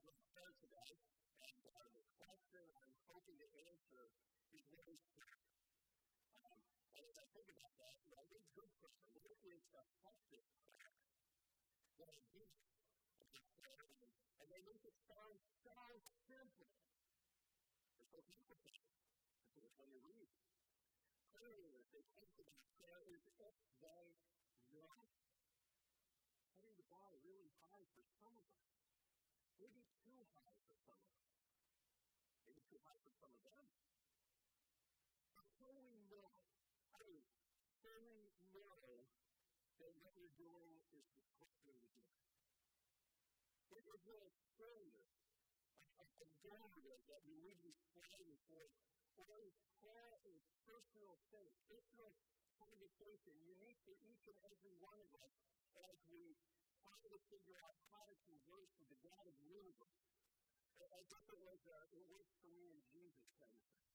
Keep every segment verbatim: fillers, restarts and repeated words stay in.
my prayer today, and uh, the question I'm hoping to answer is very clear. Um, and as I think about that, what is good prayer? What is effective prayer? What I do is prayer, and, and they make it sound so simple. It's so complicated. It's what when you read. Prayer, they think about prayer is if they know. Setting the bar really high for some of us. Maybe too high for some of us. Maybe too high for some of them. But how do we know? How do we fully know that what we're doing is the correct thing to do? It is not a failure, a, a, a barrier that we need to be striving for. Or is prayer a personal thing, personal conversation, unique to each and every one of us as we try to figure out how to converse with the God of the universe. I guess it was, uh, it works for me in Jesus kind of thing.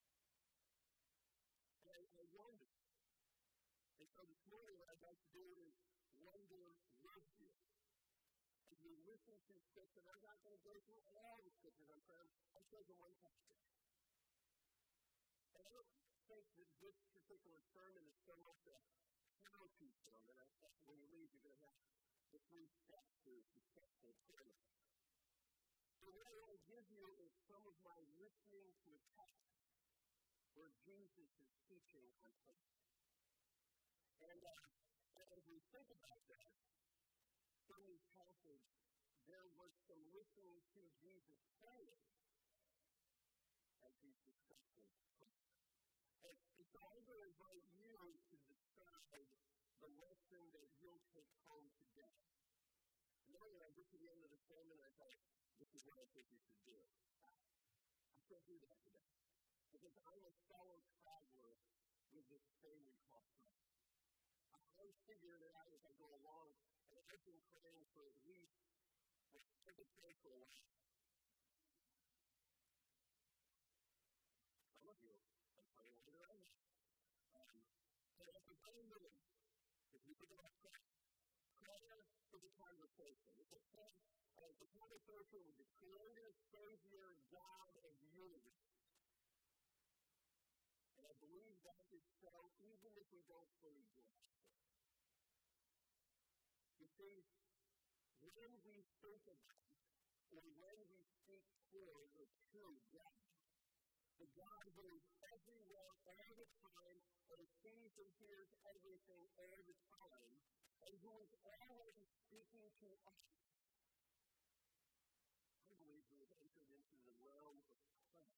And I, I wonder. And so this morning what I'd like to do is wonder with you. As you listen to Scripture, I'm not going to go through all the Scriptures I'm trying, I'm choosing one passage. And I don't think that this particular sermon is so much a how-to sermon. I think when you leave, you're going to have the three steps to successful prayer. So what I want to give you is some of my listening to a text where Jesus is teaching on prayer. And uh, as we think about that, in this passage, there was some listening to Jesus praying as he's discussing prayer. And so I'm going to invite you to decide the lesson that you'll take home today. And then when I get to the end of the sermon, I thought, this is what I think you should do. I can't do that today. Because I'm a fellow traveler with this thing we call prayer. I'm figuring it out as I go along, and I've been praying for at least, I've been praying for a while. Some of you, I'm praying under their own. Um, and at the beginning, if you think about prayer, prayer is a conversation. It's a prayer, uh, a conversation with the Creator, Savior, God of the universe. And I believe that is so, even if we don't fully grasp it. You see, when we think about, or when we speak toward or to God, the God who is everywhere all the time, and sees and hears everything all the time, and who is always speaking to us, I believe we have entered into the realm of prayer.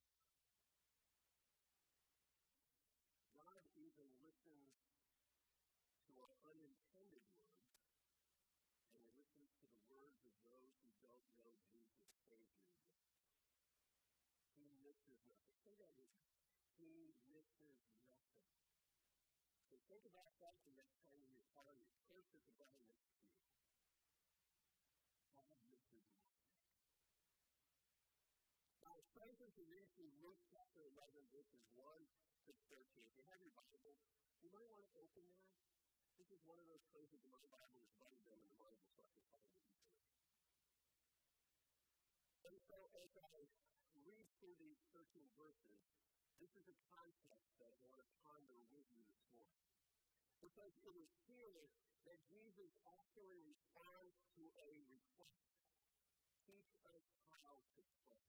God even listens to our unintended words, and he listens to the words of those who don't know Jesus Savior. He misses nothing. Say that with me. He misses nothing. So think about that the next time you're calling your church at the bottom of the queue. God misses nothing. Now, it's time to read through Luke chapter eleven, verses one to thirteen. If you have your Bible, you might want to open there. This is one of those places in my Bible that's better than in the Bible, so I can find it easily. And so, as I read through these thirteen verses, this is a context that I want to ponder with you this morning. Because it is here that Jesus actually responds to a request. Teach us how to pray.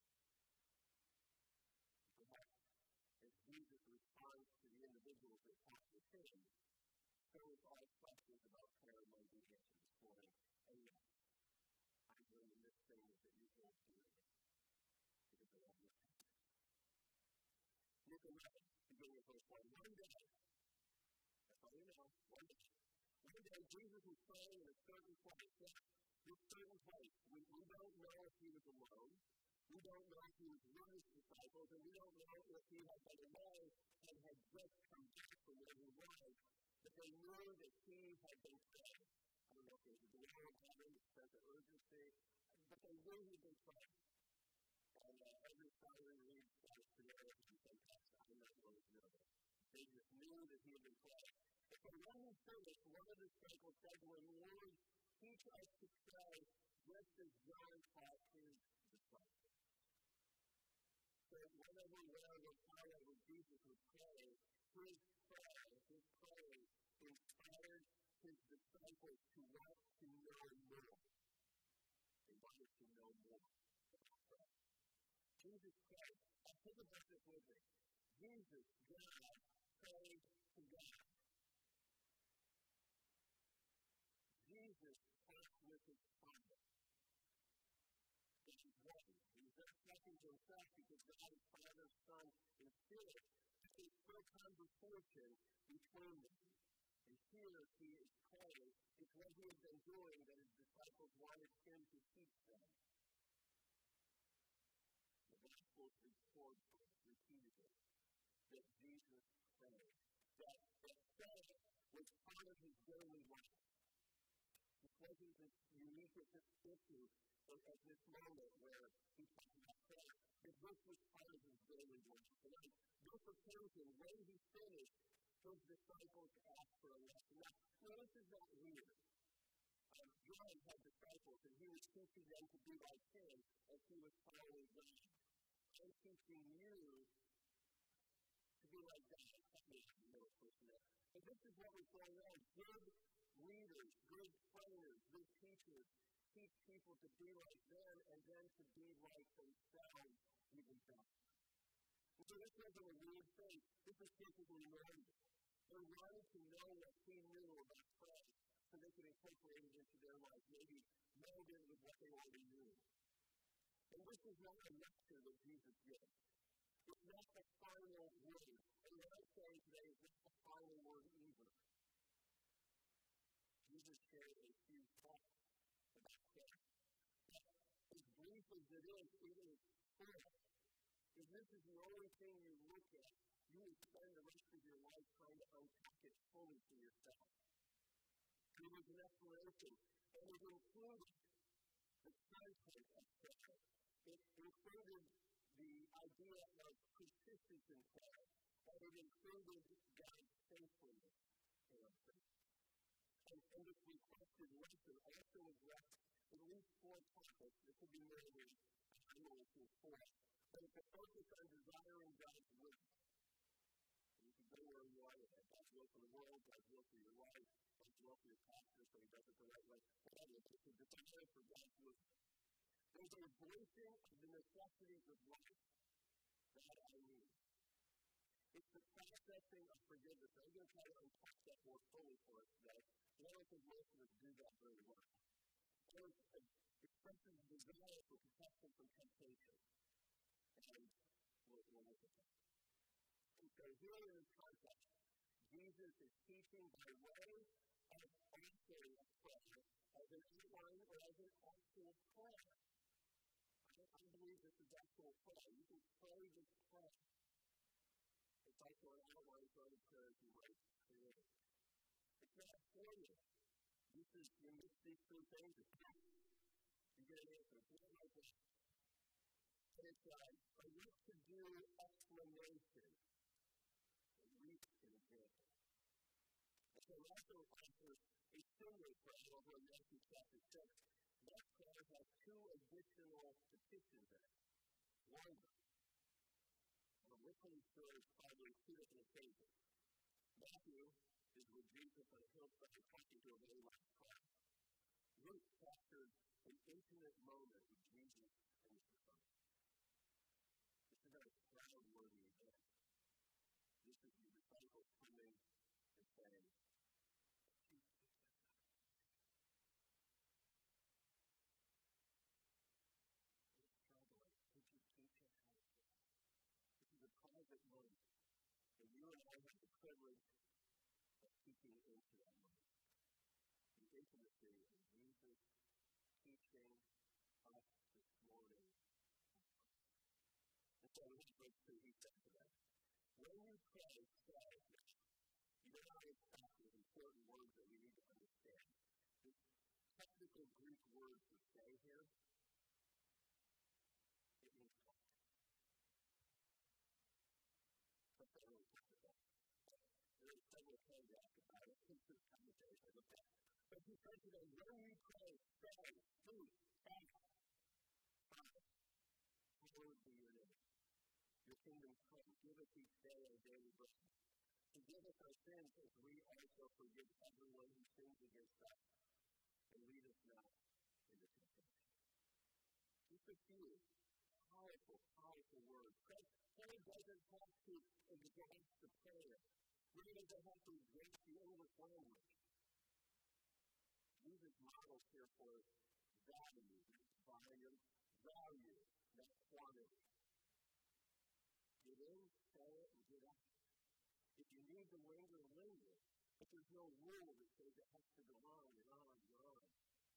Perhaps as Jesus responds to the individuals that talk with him, so is all questions about prayer might be answered this morning. And yes, I'm going to miss things that you can't do because they have this context. Luke eleven, beginning of verse one. One day, that's all you know, one day, one day Jesus was praying in a certain place. Now, this certain place, we, we don't know if he was alone. We don't know if he was with his disciples, and we don't know if he had been away and had just come back from where he was. But they knew that he had been praying. I don't know if it was a delay of heaven, a sense of urgency, but they knew he had been praying. And uh, every time we read God's scenario, we say, yes, I know what was nervous. They just knew that he had been praying. And so when he finished, one of the disciples said to him, Lord, teach us to pray just as John taught his where we follow when Jesus would pray, his prayer, his praying inspired his disciples to want to know more. They wanted to know more. Jesus prayed. I'll take a verse with me. Jesus, God, prayed to God. Jesus talked with his Father. This is one. He's not talking to himself because God is Father, Son, and Spirit. There's still conversation between them. And here he is praying. It's what he had been doing that his disciples wanted him to teach them. The Gospels record repeatedly that Jesus prayed. That, that prayer was part of his daily life. This wasn't this unique issue at this moment where he talked about prayer. But this was part of his daily life. And on this occasion, when he finished, his disciples asked for a lesson. Now, now this is not weird. Um, John had disciples, and he was teaching them to be like him as he was following God. I'm teaching you to be like God. That's me, I'm no person there. And this is what was going on. Good leaders, good trainers, good teachers teach people to be like them and then to be like themselves even better. And so this wasn't a weird thing. This is typically normal. They wanted to know what he knew about prayer so they could incorporate it into their life, maybe meld it with what they already knew. And this is not a lecture that Jesus gives. It's not the final word. And what I'm saying today is not the final word either. Jesus shared a few thoughts about prayer. But as brief as it is, it is prayer. If this is the only thing you look at, you will spend the rest of your life trying to unpack it fully for yourself. It was an explanation, and it included the content of prayer. It included the idea of persistence in prayer, and it included God's faithfulness in our prayer. And, and this requested lesson also addressed at least four topics. There could be more than I know it's four. But it's a focus on desiring God's will. You can go where you are with that. God's will for the world, God's will for your life, God's will for your pastor so he does it the right way. Whatever. It's a desire for God's will. There's a voicing of the necessities of life that I need. It's the processing of forgiveness. I'm going to try to unpack that more fully for us today. And I don't think most of us do that very well. So it expresses a desire for protection from temptation. And we'll, we'll look at that. And so here in this context, Jesus is teaching by way of offering a prayer as an outline or as an actual prayer. I believe this is actual prayer. You can pray this prayer. It's also an outline for other prayers you might create. It's not a formula. This is, you mix these three things, you get an answer. It's not like that. It's a, a what to do explanation. At least an example. And so it also offers a similar prayer over in Matthew chapter six. That prayer has two additional petitions in it. One, we're listening to it probably two different occasions. Matthew is with Jesus on a hillside talking to a very loud crowd. Luke captured an intimate moment with Jesus and his disciples. This is not a crowd-worthy event. This is the disciples coming and saying, a private moment, and you and I have the privilege of peeking into that moment. The intimacy of Jesus teaching us this morning. And so we have verse two, he said to them, when you pray, say, you know how it's packed with important words that we need to understand. This technical Greek word to say here, it means talk. There are several paragraphs about it. It's just commentaries I looked at. But he said to them, when you pray, say, speak, ask, Father, hallowed be your name. Your kingdom come. Give us each day our daily bread. Forgive us our sins as we also forgive everyone who sins against us. And lead us not into temptation. Just a few powerful, powerful words. Prayer doesn't have to exhaust the prayer. Prayer doesn't have to exhaust the English language. Jesus models here for us value, not volume, value, not quantity. Get in, say it, and get out. If you need to linger, linger. But there's no rule that says it has to go on and on and on.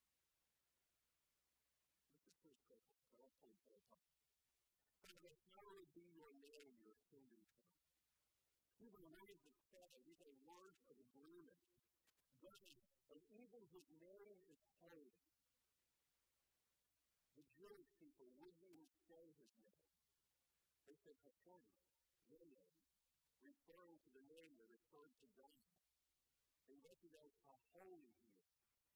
This is first question, but I'll pull it for a time. Father, hallowed be your name, your kingdom come. These are words of prayer. These are words of agreement. God, and even his name is holy. The Jewish people wouldn't even say his name. They said Hashem, your name, referring to the name that refers to God. They recognize how holy he is.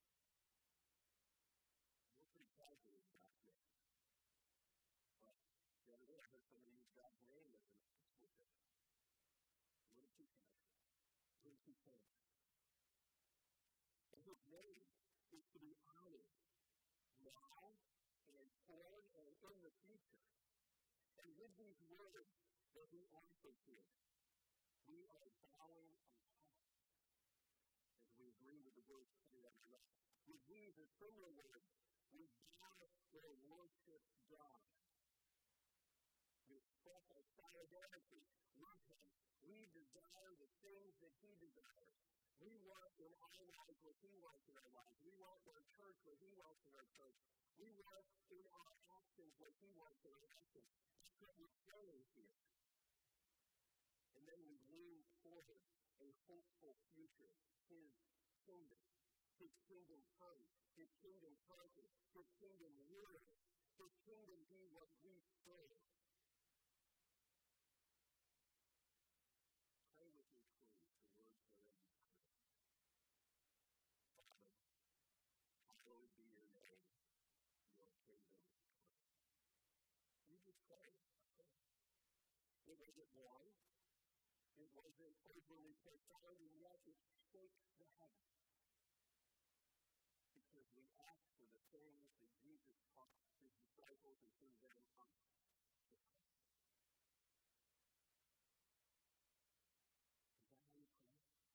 We're pretty casual about this. But the other day I heard somebody use God's name as an expletive. A little too casual. A little too casual. And his name is to be honored now and forward and in the future. And with these words that we offer here, we are bowing our hearts as we agree with the words coming out of our mouth. With these and similar words, we bow and worship God. We express our solidarity with him. We desire the things that he desires. We want in our lives what he wants in our lives. We want in our church what he wants in our church. We want in our actions what he wants in our actions. That's what we're saying here. And then we lean forward a hopeful future. His kingdom. His kingdom come. His kingdom conquer. His kingdom rule. His kingdom be what we serve. Pray with me, please, the words that are in this prayer. Father, hallowed be your name, your kingdom come. You just pray. It wasn't long. It wasn't overly profound, and yet it shakes the heavens. Because we ask for the things that Jesus taught his disciples and through them us to pray. Is that how you pray?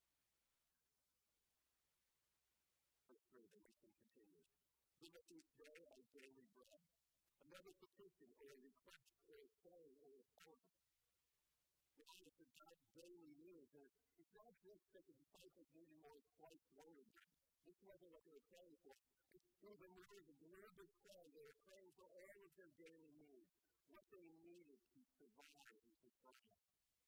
Verse three, the mission continues. Give us each day our daily bread. Another petition or a request or a song or a song. God is the God's daily needs. And it's not just that the disciples needed more sliced loaves. This wasn't what they were praying for. It's even more the glorious prayer. They were praying for all of their daily needs. What they needed to survive and to thrive.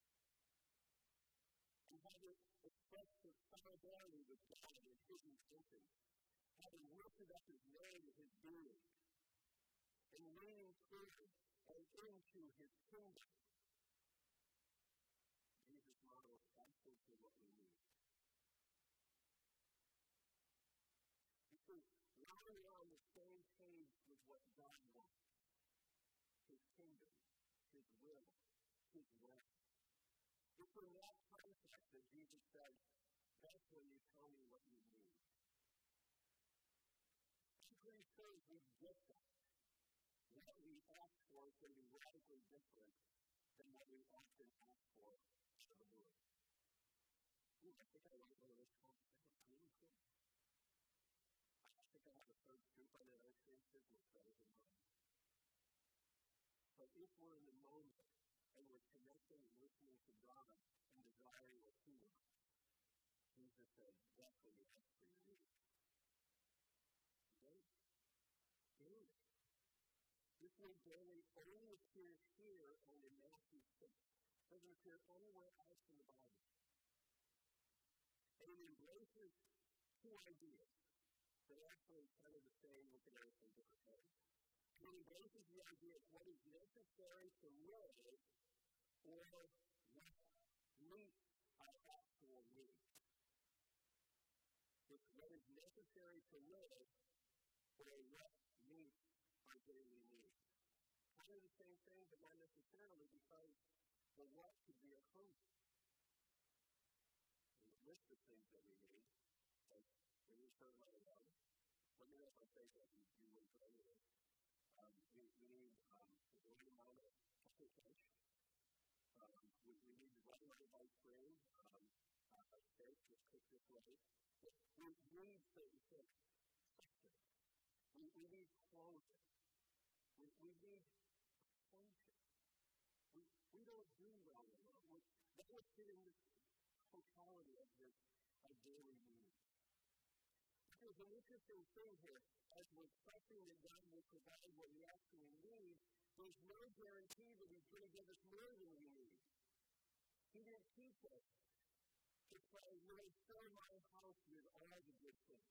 And having expressed their solidarity with God and his intentions, having lifted up his name and his being, and leaning forward and into his kingdom, Jesus models absolutely what we need. You see, while we're on the same page with what God wants, his kingdom, his will, his way, it's in that context that Jesus says, that's when you tell me what you need. I'm pretty sure we get that. What we ask for can be radically different than what we often ask for out of the Lord. Ooh, I think I like one of those conversations. That's really cool. I think I have a third scoop on that ice cream business better than mine. But if we're in the moment and we're connecting and listening to God and desiring what he wants, Jesus said, that's when you ask for your needs. Okay? Daily. This word daily only appears here and in Matthew six. It doesn't appear anywhere else in the Bible. And it embraces two ideas that are actually kind of the same with the earth and different ways. It embraces the idea of what is necessary to live or what meets our actual needs. It's what is necessary to live or what meets our daily needs. Kind of the same thing, but not necessarily, because but what could be a home? And the list of things that we need, like when you turn right around, let me know if I say something you wouldn't put anywhere. Um, we, we need um, a great amount of exercise. Um, we, we need the right amount of ice cream. Um, uh, steak is cooked this way. But we need certain things. We, we need clothing. We, we need function. We, we don't do well alone. We, that would fit in this totality of this of daily needs. There's an interesting thing here. As we're trusting that God will provide what we actually need, there's no guarantee that He's going to give us more than we need. He didn't teach us to pray, Lord, fill my house with all the good things.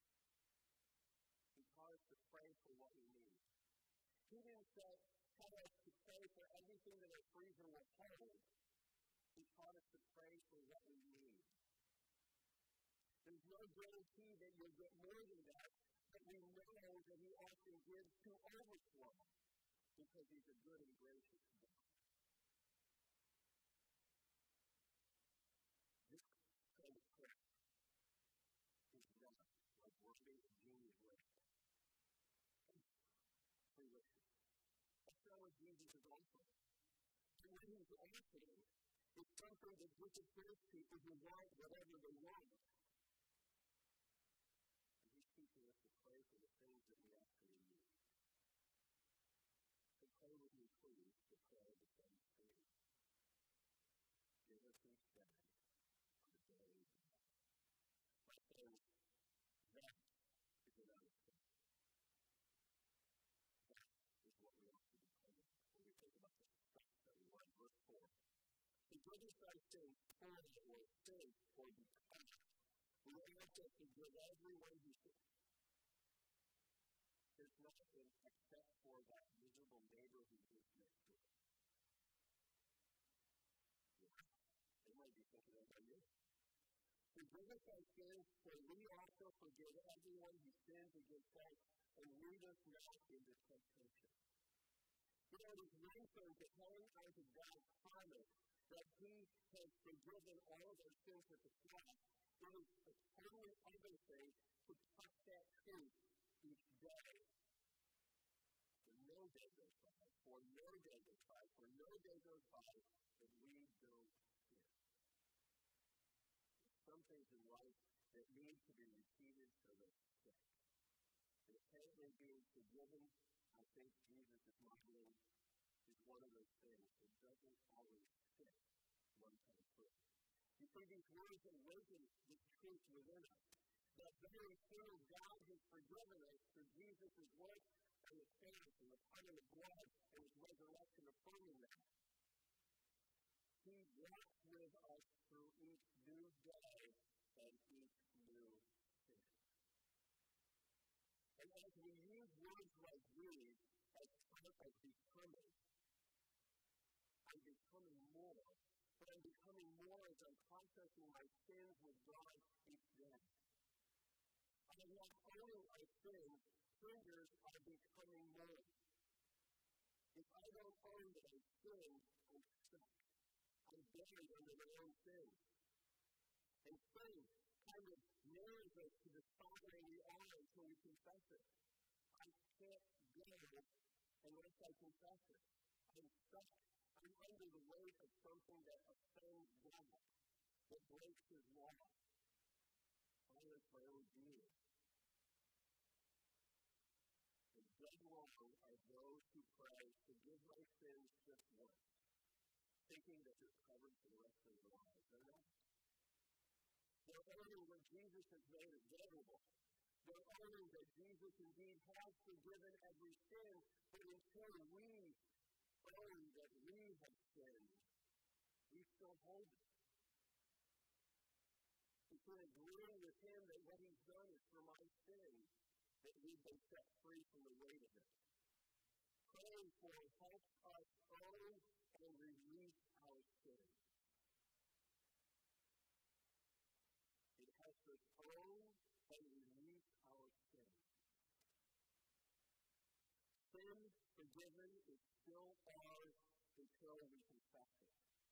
He taught us to pray for what we need. He didn't say, tell us to pray for everything that our freezer will hold. He taught us to pray for what we need. There's no guarantee that you'll get more than that, but we know that He often gives to overflow because He's a good and gracious God. This kind of prayer is not like working a genius way. That's not what Jesus is offering. And what He's offering is something that disappears people who want whatever they want. Teaching us to pray for the things that we actually need. So pray with me, please, to pray the same thing. Give us each day our daily bread. My friends, that is an understanding. That is what we ought to be praying when we think about the stuff that we want. Verse four. Forgive us our sins, for or sin, or because we also forgive everyone who sins. There's nothing except for that miserable neighbor who lives next door. Yeah. They might be thinking about you. Forgive us our sins, for we also forgive everyone who sins against us, and lead us not into temptation. You know, it is one thing to hang on to God's promise that He has forgiven all of our sins at the cross. It is a totally other thing to touch that truth each day. For no day goes by, for no day goes by, for no day goes by that we don't sin. There's some things in life that need to be repeated so that it's stick. And apparently being forgiven, I think Jesus is modeling, is one of those things that doesn't always stick one time through. You see, these words awaken this truth within us. That very thing God has forgiven us through Jesus' work and His cross and the blood and the blood and His resurrection affirming that. He walks with us through each new day and each new sin. And as we use words like these as part of becoming, I'm becoming more, but I'm becoming more as I'm processing my sins with God each day. I want owning my sins, fingers are becoming more. If I don't own that I sinned, I'm stuck. I'm buried under my own sins. And sin kind of narrows us to the spot where we are until we confess it. I can't go unless I confess it. I'm stuck. I'm under the weight of something that offends God, that breaks His law. I live my own view. The dead wrong are those who pray, forgive my sins just once, thinking that they're covered for the rest of their lives. They're not. They're owning what Jesus has made available. They're owning that Jesus indeed has forgiven every sin, but until we own that we have sinned, we still hold it. It's in agreeing with Him that what He's done is for my sins, that we've been set free from the weight of it. Praying for helps us own and release our sins. It helps us own and release our sins. Sin forgiven is still ours until we confess it.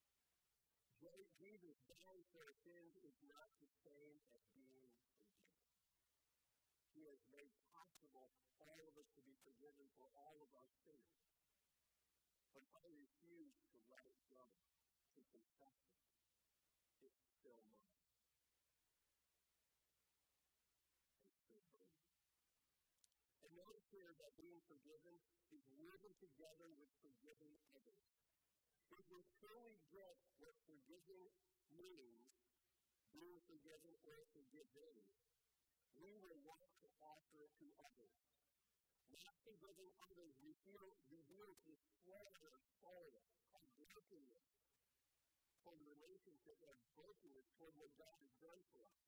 Jesus dying for our sins is not the same as being forgiven. He has made possible all of us to be forgiven for all of our sins. But if I refuse to let it go, to confess it, it's still mine. It's still mine. And notice here that being forgiven is living together with forgiving others. If we truly get what forgiving means, being forgiven or forgiving, we will want to offer it to others. Not forgiving others, we feel reveals this flare of sorrow, of brokenness, for the relationship of brokenness toward what God has done for us.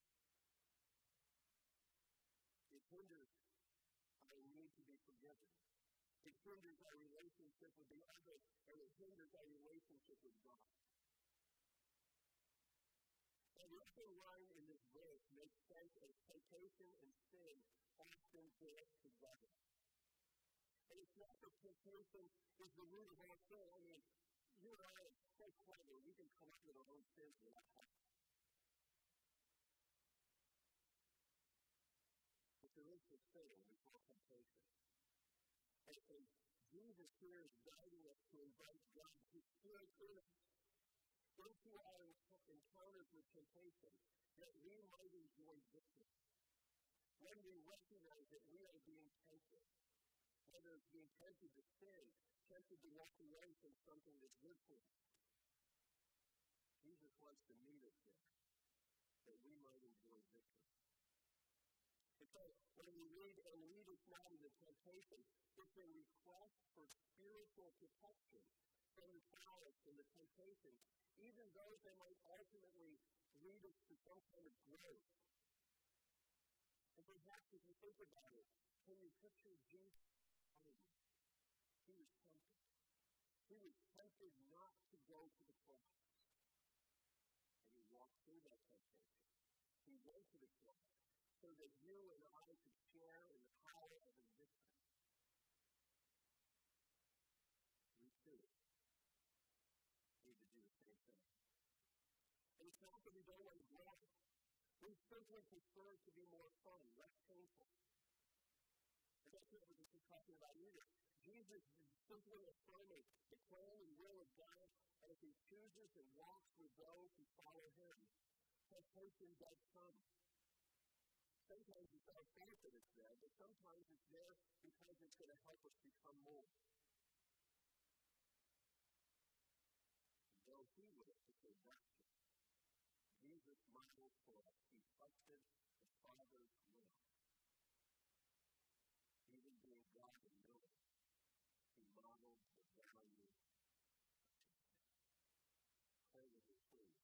It hinders our need to be forgiven. It hinders our relationship with the other, and it hinders our relationship with God. And the upper line in this verse makes sense as temptation and sin often dance together. And it's not that temptation is the root of all sin. I mean, you and I are so clever, we can come up with our own sins without help. But there is this sin before temptation. And, and Jesus here is guiding us to invite God to Spirit in us into our encounters with temptation, that we might enjoy victory. When we recognize that we are being tempted, whether it's being tempted to sin, tempted to walk away from something that's good for us, Jesus wants to meet us there, that we might enjoy victory. And so, when we read, and lead us not into temptation, it's a request for spiritual protection from the powers and the temptation, even though they might ultimately lead us to some kind of growth. And perhaps if you think about it, can you picture Jesus? He was tempted. He was tempted not to go to the cross. And he walked through that temptation. He went to the cross so that you and I could share in the power of his victory. We too need to do the same thing. And it's not that we don't want to grow. We simply prefer to be more fun, less painful. And that's what we're just talking about either. Jesus is simply affirming the plan and will of God as he chooses and walks with those who follow him. Temptation does come. Sometimes it's our fault that it's there, but sometimes it's there because it's going to help us become more. Though he was to say doctor, Jesus modeled for us. He trusted the Father's will. Even being God and knowing, he modeled the value of Jesus. Hold it in truth.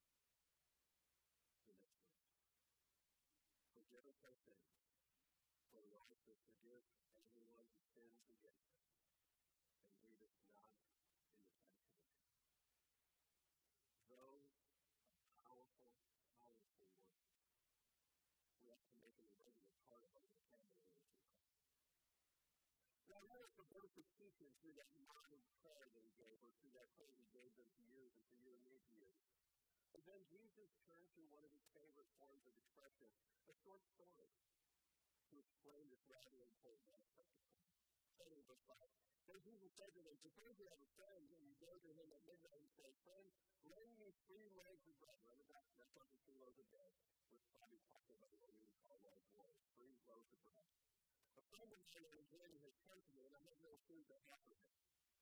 The next verse. Forgive us our sins, for we also forgive everyone who sins against us, and lead us not into temptation. Those are powerful, powerful words. We have to make it a regular part of our vocabulary as we pray. Now, I want to both to teach him through that modern prayer that he gave, or through that prayer he gave them to use, and for you and me to use. And then Jesus turned to one of his favorite forms of expression, a short story, to explain this rather important aspect of prayer. Starting with verse five. Then Jesus said to them, suppose you have a friend, and you go to him at midnight and say, friend, lend me three loaves of bread. Remember that? That's not the three loaves of bread. We're probably talking about what we would call large loaves. Three loaves of bread. A friend of mine is enjoying his company, and I have no food to offer him.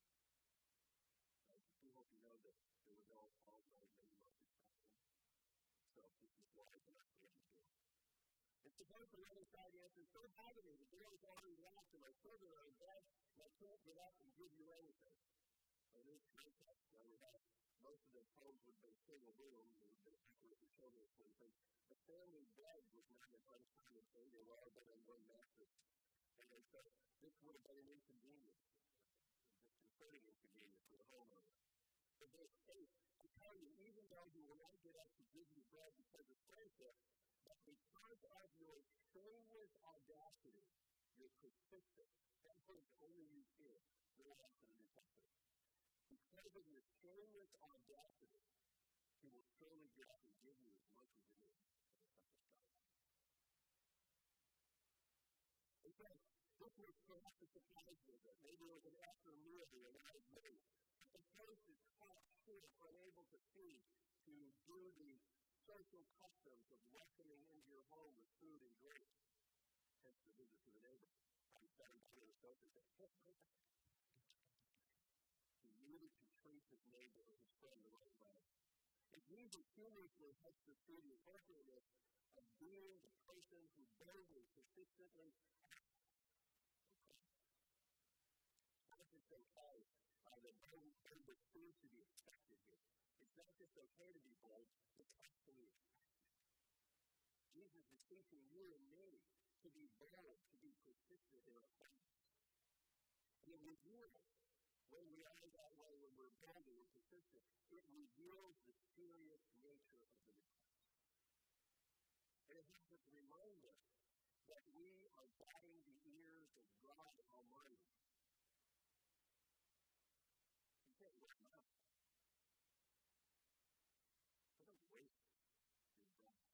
We hope you know that there were no all-night many months expecting. So this is why I'm not going to do it. And suppose the other side answers, don't bother me. The door is already locked, and my children are in bed, and I can't get up and give you anything. So in this context, now we have most of the homes would have been single rooms, and would have been accurate for children sleeping. The family bed was not an uncommon thing. They were all bed on one mattress. And so this would have been an inconvenience, just concerning inconvenience for the homeowner. In verse eight, I tell you, even though you will not get up to give you bread because of friendship, but because of your shameless audacity, your persistence, that word only used here, very often in the New Testament. shameless audacity, he will surely get up and give you as much as it is for the cup of God. In fact, this was perhaps a surprise visit. Maybe it was an after meal or an night meal. But the host is caught short, unable to see, to do the social customs of welcoming into your home with food and drink. Hence the visit to the neighbor. He sat him down on the sofa and said, he needed to treat his neighbor or his friend the right way. And Jesus humorously helps to see the appropriateness of being the person who boldly, consistently acts for Christ. It's not just okay uh, that bold there seems to be expected here. It's not just okay to be bold, it's actually expected. Jesus is teaching you and me to be bold, to be persistent in our faith. And it reveals, when we are that way, when we're bold and we're persistent, it reveals the serious nature of the request. And it helps us remind us that we are batting the ears of God Almighty. You can't let him out. So don't waste your breath.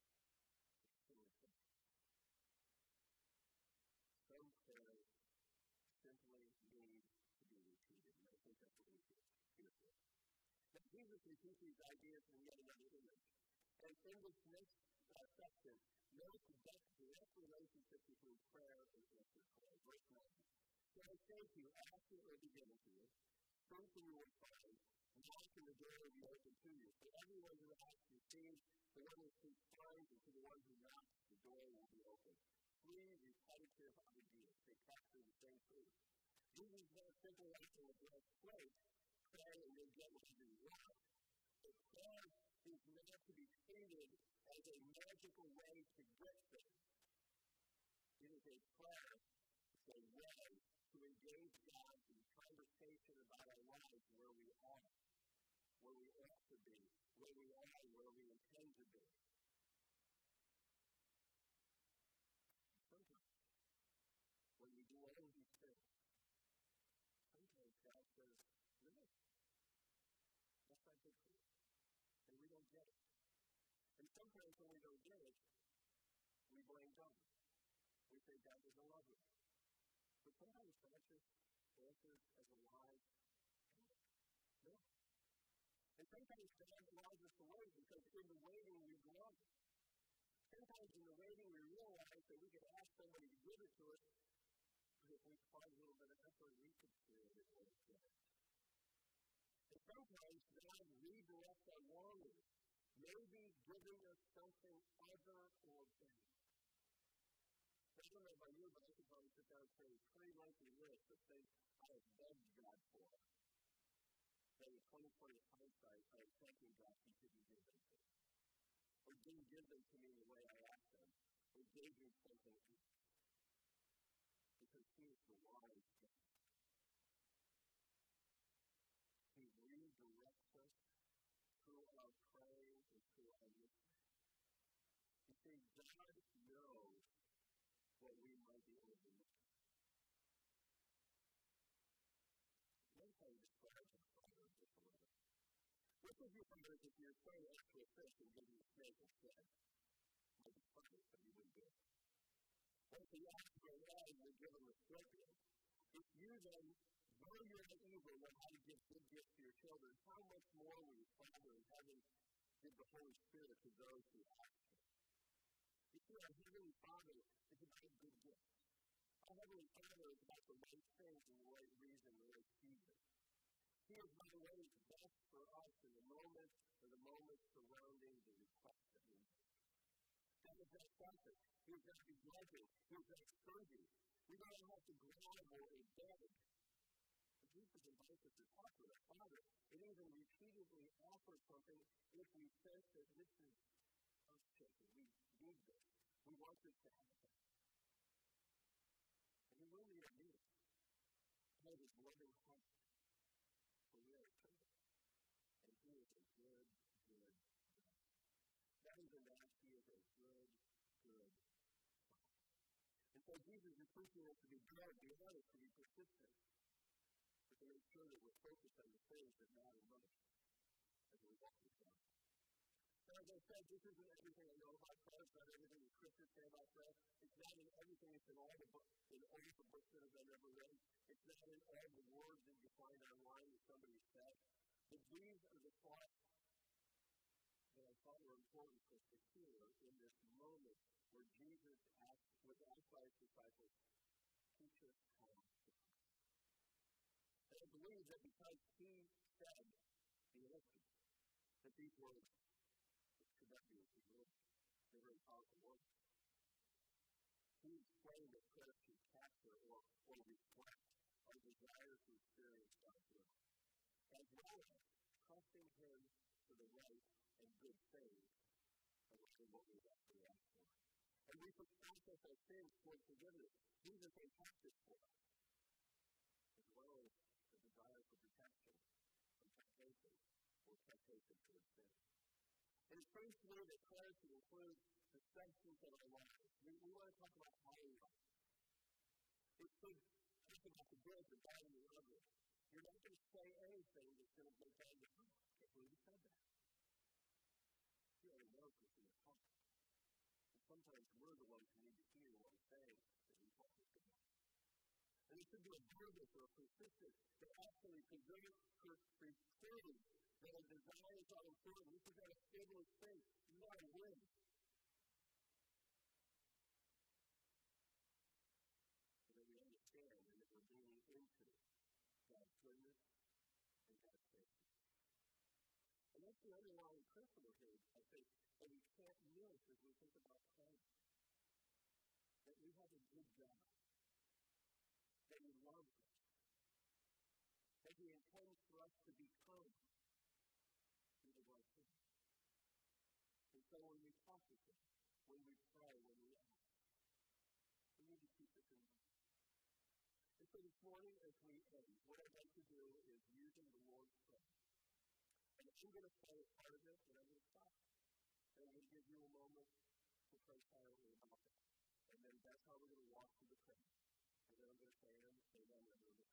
Some prayers simply need to be repeated, and I think that's what we do here. Now, Jesus repeats these ideas in yet another image. And in this next uh, section, notice the direct relationship between prayer and answered prayer. Verse nine. So I say to you, ask and it will be given to you. Seek and you will find. Knock and the door will be open to you. For everyone who asks receives, the one who seeks finds, and to the one who knocks, the door will be open. Three repetitive ideas. They capture the same truth. Jesus is not simply asking a direct place, pray and you'll get whatever you want. But prayer is not to be treated as a magical way to get things. It is a prayer, it's a way to engage God in conversation about our lives where we are, where we ought to be, where we are, where we intend to be. Sometimes, when we do all of these things, sometimes God says, no, that's not good for you. And we don't get it. And sometimes when we don't get it, we blame God. We say God doesn't love us. But sometimes God just answers as a wise no. And sometimes God allows us to wait because in the waiting we grow. Sometimes in the waiting we realize that we can ask somebody to give it to us, but if we apply a little bit of effort, we could create it or get it. And sometimes God redirects our longing, maybe giving us something other or better. I don't know about you, but I could probably sit down and say a pretty lengthy list of things I have begged God for. That with twenty twenty hindsight, I was thanking God He didn't give them to me. Or didn't give them to me the way I asked them. Or gave me something else. Because He is the wise God. He redirects us through our praying and through our listening. You see, God knows what we might be overlooking. Let me tell you this prayer from Proverbs just a little bit. What would you find if you're praying after a fish and giving a snake instead? Might be funny, but you wouldn't do it. Or if you ask for a lie and you're given a scorpion, if you then, though you're not evil, know how to give good gifts to your children, how much more will your Father in heaven give the Holy Spirit to those who ask Him? You see, our Heavenly Father is about good gifts. Our Heavenly Father is about the right things and the right reason, the right season. He is by what is best for us in the moment, or the moment surrounding the request that we make. God is not selfish. He is not begrudging. He is not stingy. We don't have to grovel or beg. Jesus invites us to talk with our Father and even repeatedly offer something if we sense that this is earth-shaking. We need this. We want this to happen. And we will need our needs. God is loving heart. For we are children. And He is a good, good God. Better than that, He is a good, good Father. And so Jesus is teaching us to be good, be honest, to be persistent. To make sure that we're focus on the things that matter most as we walk with God. So as I said, this isn't everything I know about prayer. It's not everything the scriptures say about prayer. It's not in everything that's in all the books, in all the books that I've ever read. It's not in all the words that you find online that somebody said. But these are the thoughts that I thought were important for us to hear in this moment where Jesus asked, was asked by his disciples, teach us how to pray. And I believe that because he said the answer, that these words could not be ignored. They're very powerful words. He explained that prayer should capture or, or reflect our desire to experience God's will, as well as trusting him for the right and good things of what we've actually asked for. And we can process our sins towards forgiveness. Jesus can practice for us, as well as the desire for protection from temptation or temptation towards sin. And it seems to me that prayer should include the substance of our lives. We, we want to talk about how we live. It should talk about the good, the bad, and the ugly. You're not going to say anything that's going to make God go, oh, I can't believe you said that. You already know what's in your heart. And sometimes we're the ones who need to hear what we're saying as we talk with God. And it should be a purpose or a persistence that actually preserves, preserves that our desires are important. This is not a frivolous thing. This is not a whim. So that we understand and that we're leaning into God's goodness and God's faithfulness. And that's the underlying principle here, I think, that we can't miss as we think about prayer. That we have a good God. That he loves us. That he intends for us to become who the right thing. And so when we talk with him, when we pray, when we ask, we need to keep this in mind. And so this morning, as we end, what I'd like to do is using the Lord's Prayer. And I'm going to pray a part of it, and I'm going to stop. And I'm going to give you a moment to pray silently about that. And then that's how we're going to walk through the prayer. And then I'm going to say, and then I'm going to